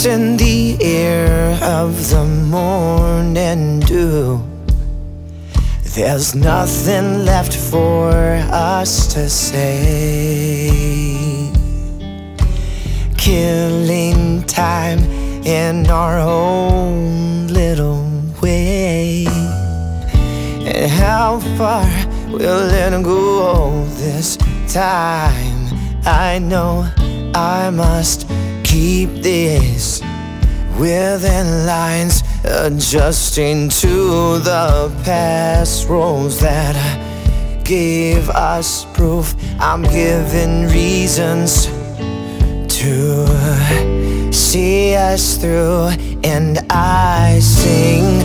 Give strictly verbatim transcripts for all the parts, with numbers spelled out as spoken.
in the air of the morning dew. There's nothing left for us to say, killing time in our own little way. And how far will it go this time? I know I must keep this within lines, adjusting to the past roles that gave us proof. I'm given reasons to see us through, and I sing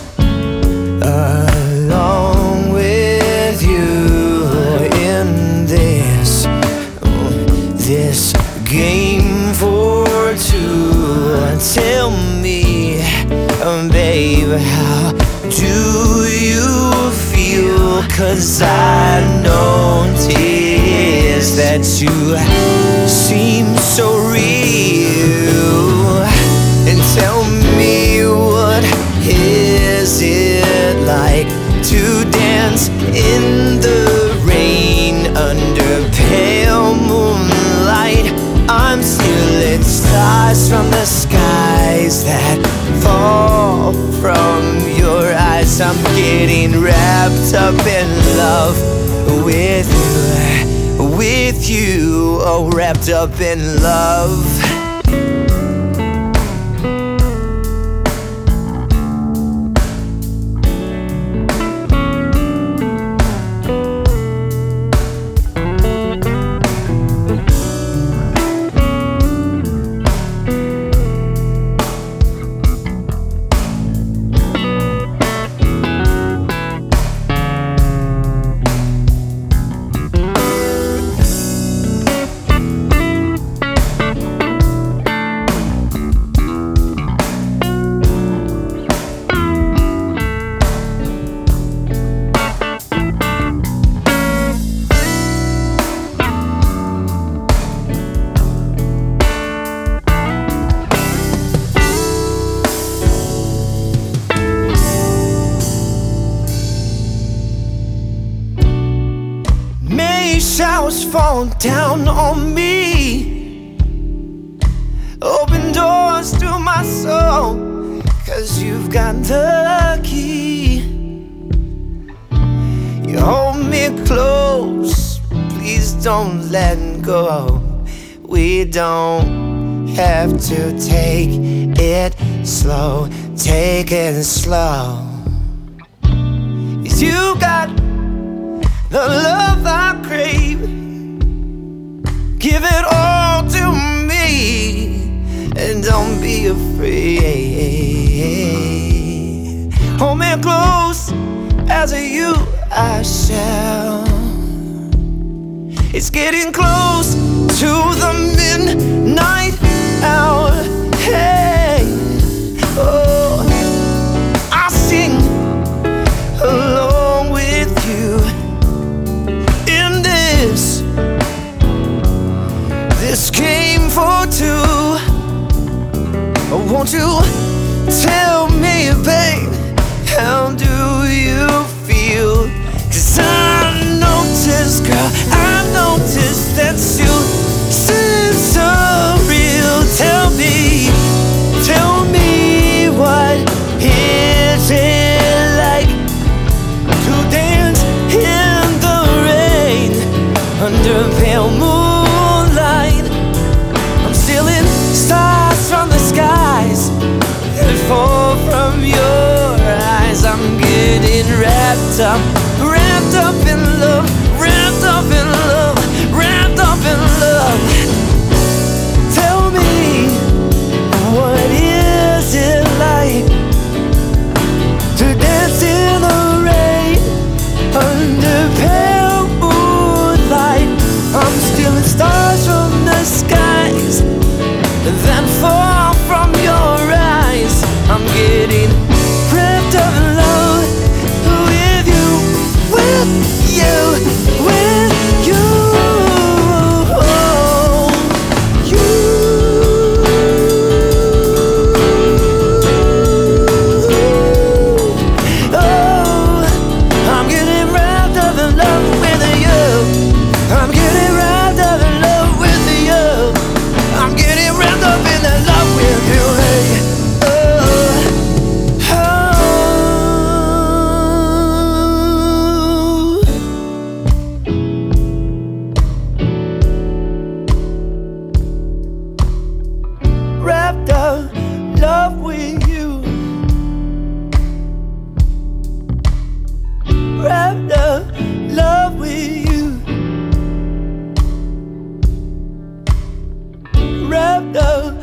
along with you in this this game for two. Tell me, babe, how do you feel? 'Cause I notice that you seem so real. And tell me, what is it like to dance in the rain under pale moonlight? I'm stealing stars from the skies that fall from your eyes. I'm getting wrapped up in love with you, with you, oh, wrapped up in love. Showers fall down on me, open doors to my soul, 'cause you've got the key. You hold me close, please don't let go. We don't have to take it slow, take it slow. You got the love I crave, give it all to me, and don't be afraid. Hold me close, as you I shall. It's getting close to the midnight hour. Hey, oh, I sing along with you in this this game for two. Won't you tell me, babe, how do you feel? 'Cause I noticed, girl, I noticed that you seem so real. Tell me, tell me, what is it like to dance in the rain under pale moonlight? I'm stealing stars from the skies that fall from your eyes. I'm getting wrapped up, wrapped up in love, wrapped up in love, wrapped up in love. love, love.